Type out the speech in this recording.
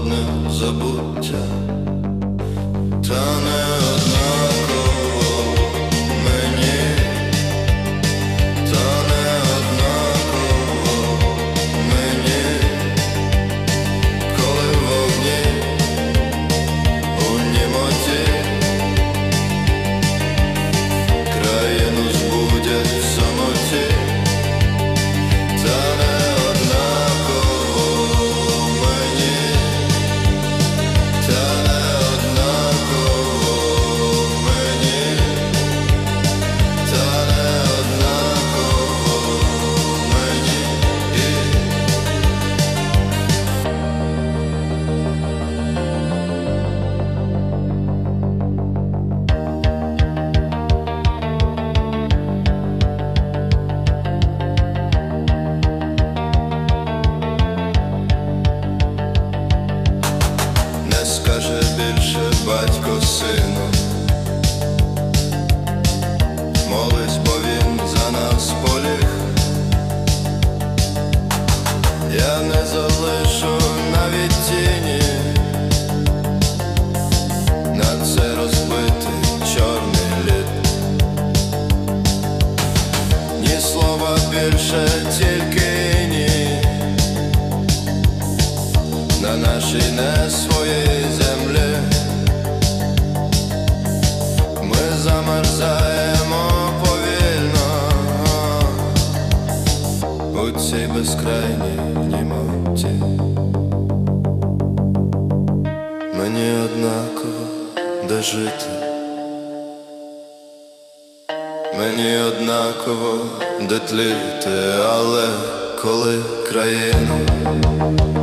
холодне забуття, та не однаково мені, та не однаково мені, коли вогні у німоті країну збудять в самоті. Скаже більше батько сину, молись, бо він за нас поліг. Я не залишу навіть тіні на цей розбитий чорний лід. Ні слова більше, тільки ні на нашій не своїй землі. Ми замерзаємо повільно у цій безкрайній німоті. Мені однаково, де жити, мені однаково, де тліти, але коли країну